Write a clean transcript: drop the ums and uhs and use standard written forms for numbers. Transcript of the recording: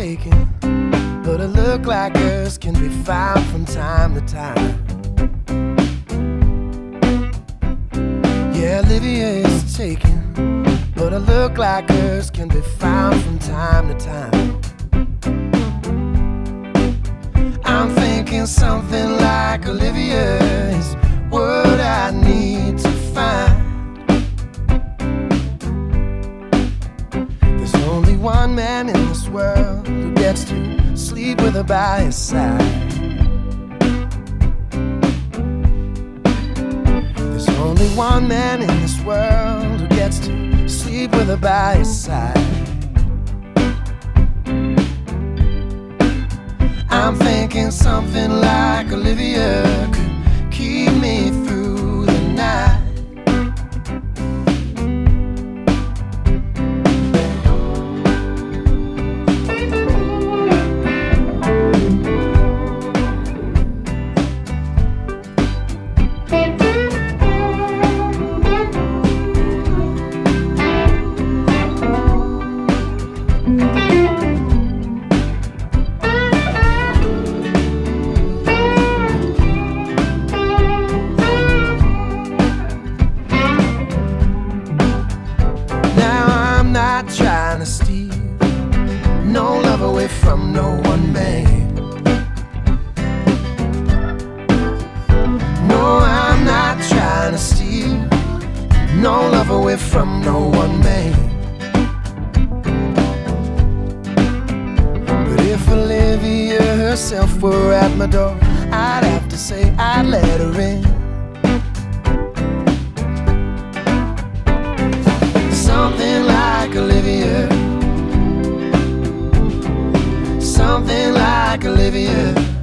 taken, but a look like hers can be found from time to time. Yeah, Olivia is taken, but a look like hers can be found from time to time. I'm thinking something like Olivia is what I need to find. There's only one man in this world who gets to sleep with her by his side. There's only one man in this world who gets to sleep with her by his side. I'm thinking something like Olivia could keep me through the night. Trying to steal no love away from no one man. No, I'm not trying to steal no love away from no one man. But if Olivia herself were at my door, I'd have to say I'd let her in. Something like Olivia, something like Olivia.